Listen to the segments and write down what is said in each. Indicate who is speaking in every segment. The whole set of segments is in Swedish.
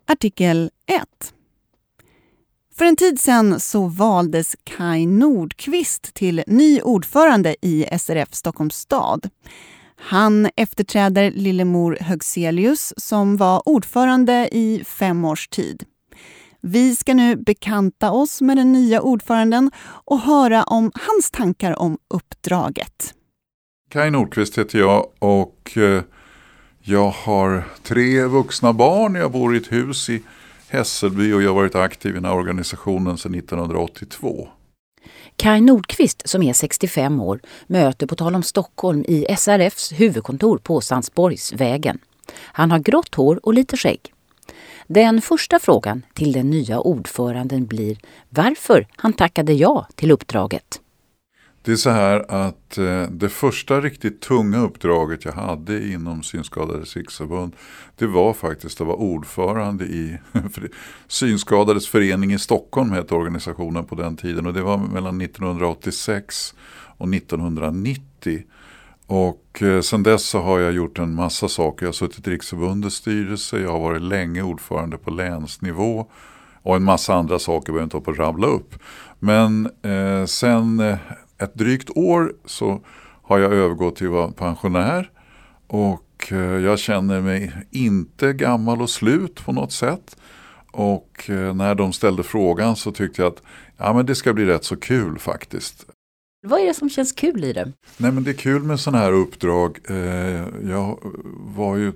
Speaker 1: Artikel 1. För en tid sedan så valdes Kaj Nordqvist till ny ordförande i SRF Stockholms stad. Han efterträder Lillemor Högselius som var ordförande i 5 års tid. Vi ska nu bekanta oss med den nya ordföranden och höra om hans tankar om uppdraget.
Speaker 2: Kaj Nordqvist heter jag och jag har 3 vuxna barn. Jag bor i ett hus i Hässelby och jag har varit aktiv i den här organisationen sedan 1982.
Speaker 3: Kaj Nordqvist, som är 65 år, möter på tal om Stockholm i SRFs huvudkontor på Sandsborgsvägen. Han har grått hår och lite skägg. Den första frågan till den nya ordföranden blir varför han tackade ja till uppdraget.
Speaker 2: Det är så här att det första riktigt tunga uppdraget jag hade inom Synskadades riksförbund, det var faktiskt att vara ordförande i Synskadades förening i Stockholm, hette organisationen på den tiden, och det var mellan 1986 och 1990. Och sedan dess så har jag gjort en massa saker. Jag har suttit i Riksförbundets styrelse, jag har varit länge ordförande på länsnivå och en massa andra saker behöver jag inte på att rabbla upp. Men sen ett drygt år så har jag övergått till att vara pensionär och jag känner mig inte gammal och slut på något sätt. Och när de ställde frågan så tyckte jag att men det ska bli rätt så kul faktiskt.
Speaker 3: Vad är det som känns kul i det?
Speaker 2: Nej, men det är kul med sådana här uppdrag. Jag var ju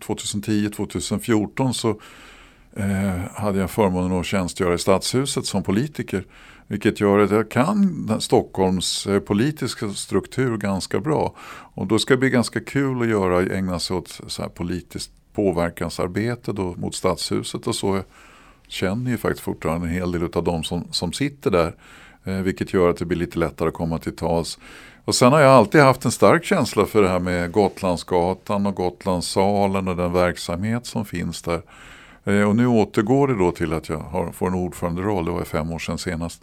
Speaker 2: 2010-2014 så hade jag förmånen att tjänstgöra i Stadshuset som politiker. Vilket gör att jag kan Stockholms politiska struktur ganska bra. Och då ska det bli ganska kul att ägna sig åt så här politiskt påverkansarbete då mot Stadshuset. Och så känner ju faktiskt fortfarande en hel del av de som sitter där. Vilket gör att det blir lite lättare att komma till tals. Och sen har jag alltid haft en stark känsla för det här med Gotlandsgatan och Gotlandssalen och den verksamhet som finns där. Och nu återgår det då till att jag får en ordföranderoll. Det var 5 år sedan senast.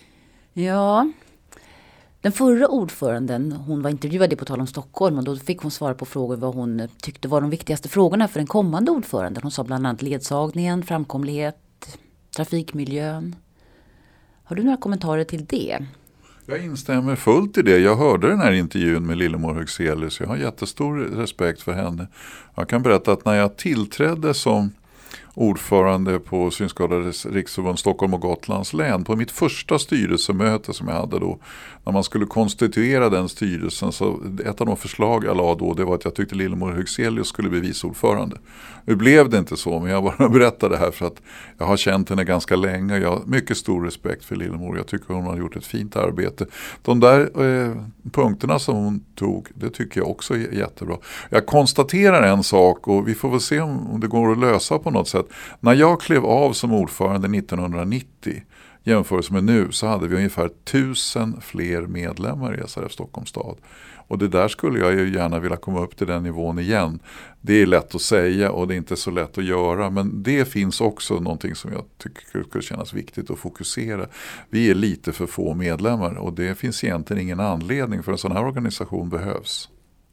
Speaker 3: Ja, den förra ordföranden, hon var intervjuad på tal om Stockholm och då fick hon svara på frågor vad hon tyckte var de viktigaste frågorna för den kommande ordföranden. Hon sa bland annat ledsagningen, framkomlighet, trafikmiljön. Har du några kommentarer till det?
Speaker 2: Jag instämmer fullt i det. Jag hörde den här intervjun med Lillemor Högselius. Jag har jättestor respekt för henne. Jag kan berätta att när jag tillträdde som ordförande på Synskadades riksförbund Stockholm och Gotlands län på mitt första styrelsemöte som jag hade då, när man skulle konstituera den styrelsen, så ett av de förslag jag la då, det var att jag tyckte Lillemor Högselius skulle bli vice ordförande. Nu blev det inte så, men jag bara berättade det här för att jag har känt henne ganska länge och jag har mycket stor respekt för Lillemor. Jag tycker hon har gjort ett fint arbete. De där punkterna som hon tog, det tycker jag också är jättebra. Jag konstaterar en sak och vi får väl se om det går att lösa på något sätt. När jag klev av som ordförande 1990 jämfört med nu så hade vi ungefär 1000 fler medlemmar i SRF Stockholms stad. Och det där skulle jag ju gärna vilja komma upp till den nivån igen. Det är lätt att säga och det är inte så lätt att göra. Men det finns också någonting som jag tycker skulle kännas viktigt att fokusera. Vi är lite för få medlemmar och det finns egentligen ingen anledning för en sån här organisation behövs.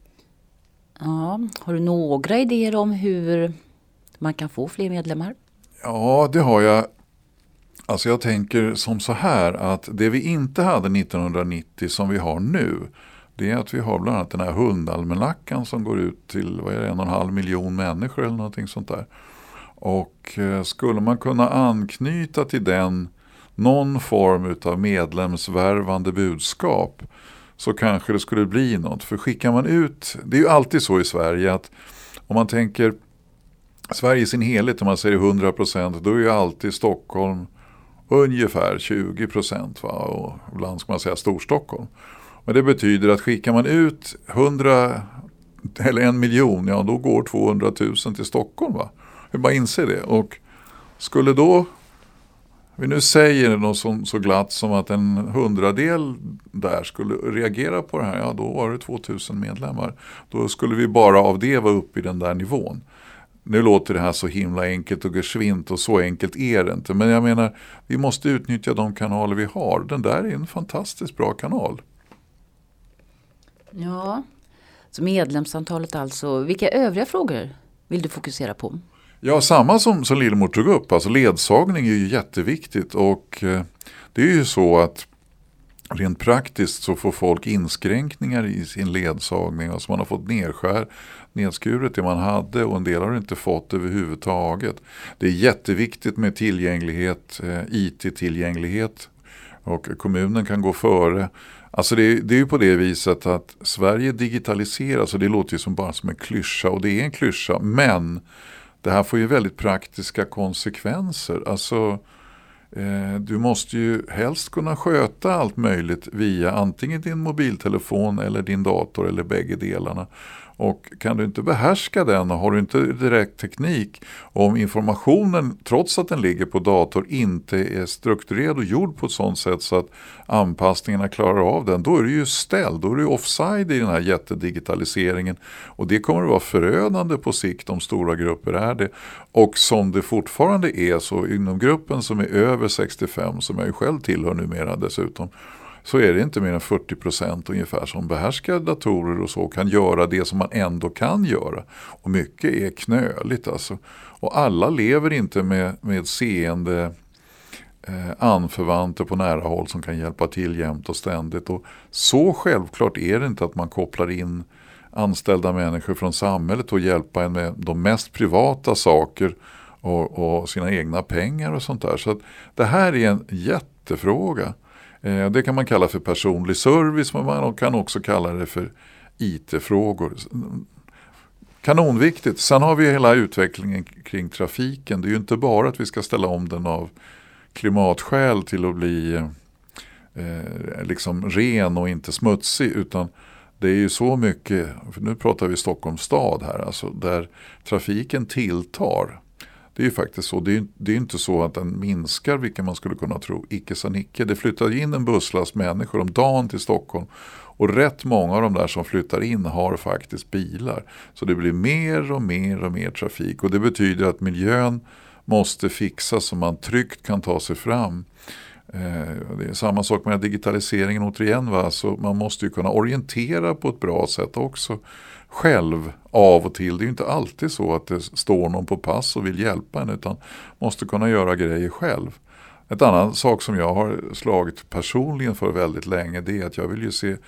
Speaker 3: Ja, har du några idéer om hur man kan få fler medlemmar?
Speaker 2: Ja, det har jag. Alltså jag tänker som så här att det vi inte hade 1990 som vi har nu, det är att vi har bland annat den här hundalmanackan som går ut till 1,5 miljon människor eller någonting sånt där. Och skulle man kunna anknyta till den någon form av medlemsvärvande budskap så kanske det skulle bli något. För skickar man ut, det är ju alltid så i Sverige att om man tänker Sverige i sin helhet, om man säger 100%, då är ju alltid Stockholm ungefär 20%, va? Och ibland ska man säga Storstockholm. Men det betyder att skickar man ut 100 eller 1 miljon, ja då går 200 000 till Stockholm, va? Vi bara inser det. Och skulle då, vi nu säger något så glatt som att en 100-del där skulle reagera på det här, ja då var det 2000 medlemmar. Då skulle vi bara av det vara uppe i den där nivån. Nu låter det här så himla enkelt och geschwint och så enkelt är det inte. Men jag menar, vi måste utnyttja de kanaler vi har. Den där är en fantastiskt bra kanal.
Speaker 3: Ja, så medlemsantalet alltså. Vilka övriga frågor vill du fokusera på?
Speaker 2: Ja, samma som Lillemor tog upp. Alltså ledsagning är ju jätteviktigt och det är ju så att rent praktiskt så får folk inskränkningar i sin ledsagning. Alltså man har fått nedskuret det man hade och en del har inte fått överhuvudtaget. Det är jätteviktigt med tillgänglighet, IT-tillgänglighet och kommunen kan gå före. Alltså det är ju på det viset att Sverige digitaliseras och det låter ju bara som en klyscha och det är en klyscha, men det här får ju väldigt praktiska konsekvenser. Alltså du måste ju helst kunna sköta allt möjligt via antingen din mobiltelefon eller din dator eller bägge delarna. Och kan du inte behärska den och har du inte direkt teknik, om informationen trots att den ligger på dator inte är strukturerad och gjord på ett sådant sätt så att anpassningarna klarar av den, då är du ju ställd, då är du offside i den här jättedigitaliseringen och det kommer att vara förödande på sikt om stora grupper är det. Och som det fortfarande är så inom gruppen som är över 65, som jag ju själv tillhör numera dessutom, så är det inte mer än 40% ungefär som behärskar datorer och så kan göra det som man ändå kan göra. Och mycket är knöligt alltså. Och alla lever inte med seende anförvanter på nära håll som kan hjälpa till jämt och ständigt. Och så självklart är det inte att man kopplar in anställda människor från samhället och hjälpa en med de mest privata saker och sina egna pengar och sånt där. Så att det här är en jättefråga. Det kan man kalla för personlig service, men man kan också kalla det för IT-frågor. Kanonviktigt. Sen har vi hela utvecklingen kring trafiken. Det är ju inte bara att vi ska ställa om den av klimatskäl till att bli liksom ren och inte smutsig, utan det är ju så mycket, för nu pratar vi Stockholms stad här, alltså där trafiken tilltar. Det är ju faktiskt så. Det är inte så att den minskar, vilket man skulle kunna tro. Icke sa Nicke. Det flyttar in en busslast människor om dagen till Stockholm. Och rätt många av de där som flyttar in har faktiskt bilar. Så det blir mer och mer och mer trafik. Och det betyder att miljön måste fixas så man tryggt kan ta sig fram. Det är samma sak med digitaliseringen återigen. Va? Så man måste ju kunna orientera på ett bra sätt också. Själv av och till. Det är ju inte alltid så att det står någon på pass och vill hjälpa en, utan måste kunna göra grejer själv. Ett annan sak som jag har slagit personligen för väldigt länge, det är att jag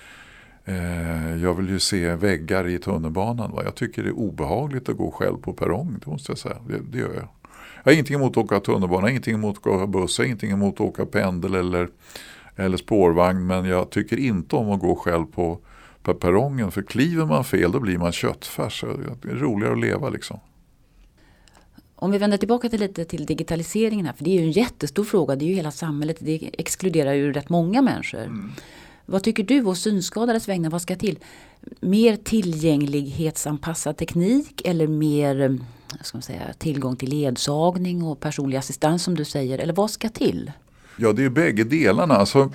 Speaker 2: vill ju se väggar i tunnelbanan. Va? Jag tycker det är obehagligt att gå själv på perrong, det måste jag säga. Det gör jag. Jag har ingenting emot att åka tunnelbana, ingenting emot att åka buss, ingenting emot att åka pendel eller spårvagn, men jag tycker inte om att gå själv på perrongen, för kliver man fel då blir man köttfärs. Det är roligare att leva liksom.
Speaker 3: Om vi vänder tillbaka lite till digitaliseringen här, för det är ju en jättestor fråga, det är ju hela samhället, det exkluderar ju rätt många människor. Vad tycker du och synskadades vägnar, vad ska till? Mer tillgänglighetsanpassad teknik eller mer tillgång till ledsagning och personlig assistans som du säger, eller vad ska till?
Speaker 2: Ja, det är bägge delarna. Alltså,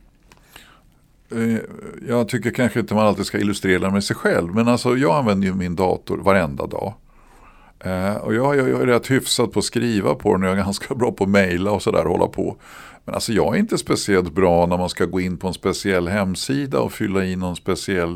Speaker 2: jag tycker kanske inte man alltid ska illustrera med sig själv, men alltså, jag använder ju min dator varenda dag. Och jag är rätt hyfsad på att skriva på den och jag är ganska bra på att mejla och sådär, hålla på. Men alltså jag är inte speciellt bra när man ska gå in på en speciell hemsida och fylla i någon speciell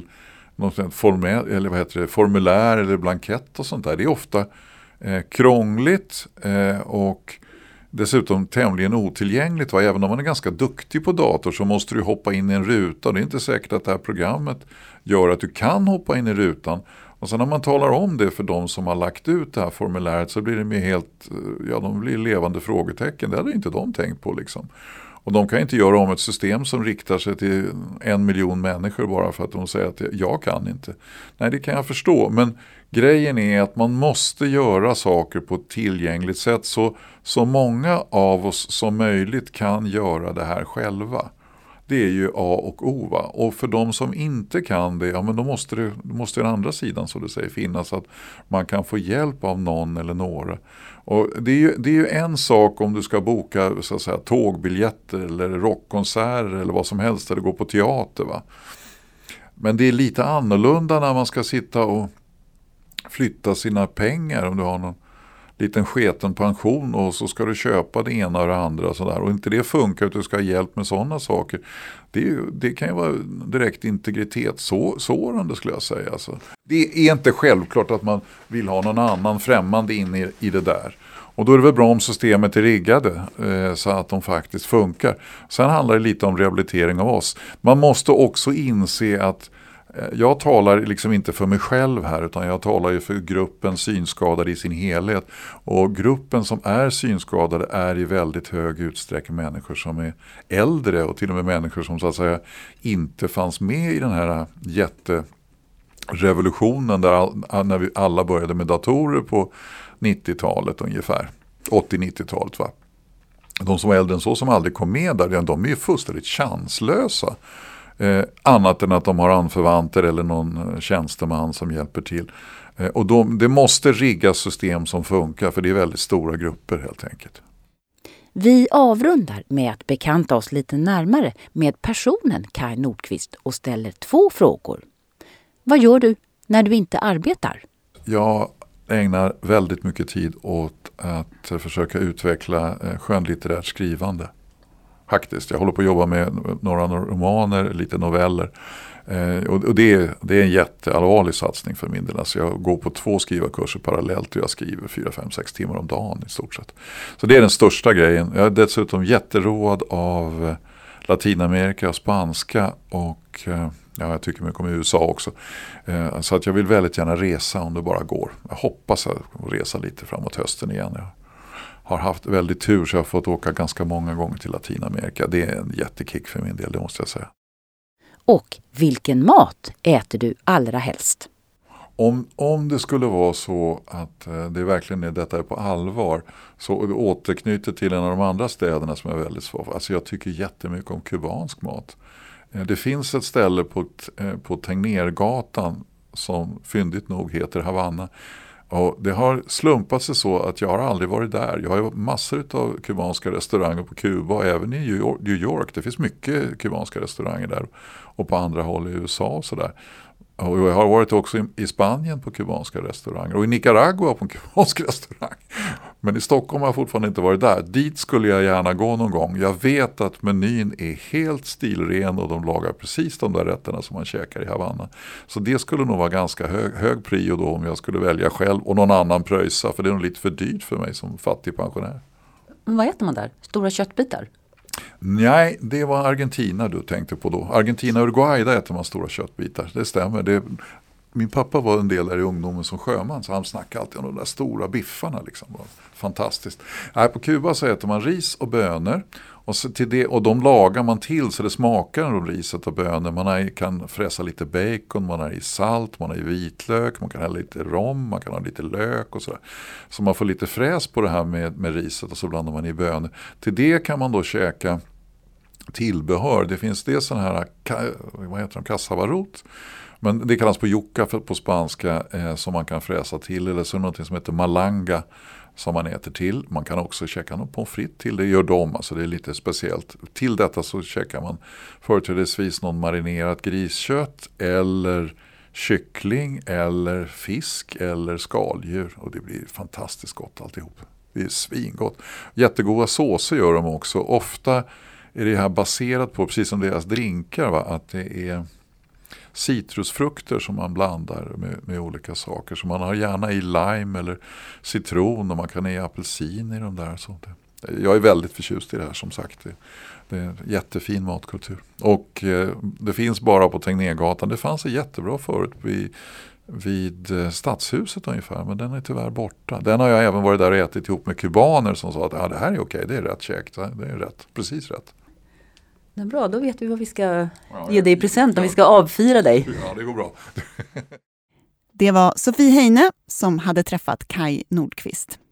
Speaker 2: formulär eller blankett och sånt där. Det är ofta krångligt och dessutom tämligen otillgängligt. Va? Även om man är ganska duktig på dator så måste du hoppa in i en ruta. Det är inte säkert att det här programmet gör att du kan hoppa in i rutan. Och sen när man talar om det för de som har lagt ut det här formuläret så blir det de blir levande frågetecken. Det hade inte de tänkt på liksom. Och de kan inte göra om ett system som riktar sig till 1 miljon människor bara för att de säger att jag kan inte. Nej, det kan jag förstå. Men grejen är att man måste göra saker på ett tillgängligt sätt så många av oss som möjligt kan göra det här själva. Det är ju A och O. Va? Och för de som inte kan det, ja, men då måste den andra sidan så det säger finnas, att man kan få hjälp av någon eller några. Och det är ju en sak om du ska boka så att säga, tågbiljetter eller rockkonserter eller vad som helst, eller gå på teater. Va? Men det är lite annorlunda när man ska sitta och flytta sina pengar, om du har någon liten sketen pension och så ska du köpa det ena och det andra och sådär. Och inte det funkar att du ska ha hjälp med sådana saker. Det kan ju vara direkt integritetssårande skulle jag säga. Alltså. Det är inte självklart att man vill ha någon annan främmande in i det där. Och då är det väl bra om systemet är riggade så att de faktiskt funkar. Sen handlar det lite om rehabilitering av oss. Man måste också inse att jag talar liksom inte för mig själv här, utan jag talar ju för gruppen synskadade i sin helhet. Och gruppen som är synskadade är i väldigt hög utsträckning människor som är äldre och till och med människor som så att säga inte fanns med i den här jätterevolutionen när vi alla började med datorer på 90-talet ungefär. 80-90-talet va. De som var äldre än så som aldrig kom med där, de är ju fullständigt chanslösa. Annat än att de har anförvanter eller någon tjänsteman som hjälper till. Och det måste riggas system som funkar, för det är väldigt stora grupper helt enkelt.
Speaker 3: Vi avrundar med att bekanta oss lite närmare med personen Kaj Nordqvist och ställer 2 frågor. Vad gör du när du inte arbetar?
Speaker 2: Jag ägnar väldigt mycket tid åt att försöka utveckla skönlitterärt skrivande. Faktiskt. Jag håller på att jobba med några romaner, lite noveller. Och det är en jätteallvarlig satsning för min del. Alltså jag går på 2 skrivarkurser parallellt och jag skriver 4, 5, 6 timmar om dagen i stort sett. Så det är den största grejen. Jag är dessutom jätteroad av Latinamerika och spanska och jag tycker mycket om USA också. Så att jag vill väldigt gärna resa om det bara går. Jag hoppas att resa lite framåt hösten igen. Jag har haft väldigt tur så jag har fått åka ganska många gånger till Latinamerika. Det är en jättekick för min del, det måste jag säga.
Speaker 3: Och vilken mat äter du allra helst?
Speaker 2: Om det skulle vara så att det verkligen är detta på allvar, så återknyter till en av de andra städerna som är väldigt svår. Alltså jag tycker jättemycket om kubansk mat. Det finns ett ställe på Tegnérgatan som fyndigt nog heter Havanna. Och det har slumpat sig så att jag har aldrig varit där. Jag har massor av kubanska restauranger på Kuba och även i New York. Det finns mycket kubanska restauranger där och på andra håll i USA och sådär. Och jag har varit också i Spanien på kubanska restauranger och i Nicaragua på en kubansk restaurang. Men i Stockholm har jag fortfarande inte varit där. Dit skulle jag gärna gå någon gång. Jag vet att menyn är helt stilren och de lagar precis de där rätterna som man käkar i Havanna. Så det skulle nog vara ganska hög prio då om jag skulle välja själv och någon annan pröjsa. För det är nog lite för dyrt för mig som fattig pensionär.
Speaker 3: Vad äter man där? Stora köttbitar?
Speaker 2: Nej, det var Argentina du tänkte på då. Argentina och Uruguay, där äter man stora köttbitar. Det stämmer. Min pappa var en del där i ungdomen som sjöman, så han snackade alltid om de där stora biffarna. Liksom. Fantastiskt. På Kuba så äter man ris och bönor. Och de lagar man till så det smakar av riset och bönor. Man kan fräsa lite bacon, man har i salt, man har i vitlök, man kan ha lite rom, man kan ha lite lök och sådär. Så man får lite fräs på det här med riset och så blandar man i bönor. Till det kan man då käka tillbehör. Det finns det sån här, vad heter de, kassavarot. Men det kallas på yucca på spanska som man kan fräsa till. Eller så är det något som heter malanga som man äter till. Man kan också käka något pommes frites till. Det gör de, alltså det är lite speciellt. Till detta så käkar man företrädesvis någon marinerat griskött eller kyckling eller fisk eller skaldjur. Och det blir fantastiskt gott alltihop. Det är svingott. Jättegoda såser gör de också. Ofta är det här baserat på, precis som deras drinkar, va? Att det är citrusfrukter som man blandar med olika saker. Så man har gärna i lime eller citron och man kan ha i apelsin i de där. Sånt. Jag är väldigt förtjust i det här som sagt. Det är en jättefin matkultur. Och det finns bara på Tegnérgatan. Det fanns jättebra förut vid Stadshuset ungefär, men den är tyvärr borta. Den har jag även varit där och ätit ihop med kubaner som sa att det här är okej, det är rätt käkt, det är rätt, precis rätt.
Speaker 3: Det är bra, då vet vi vad vi ska ge dig i present om vi ska avfira dig.
Speaker 2: Ja, det går bra.
Speaker 1: Det var Sofie Heine som hade träffat Kaj Nordqvist.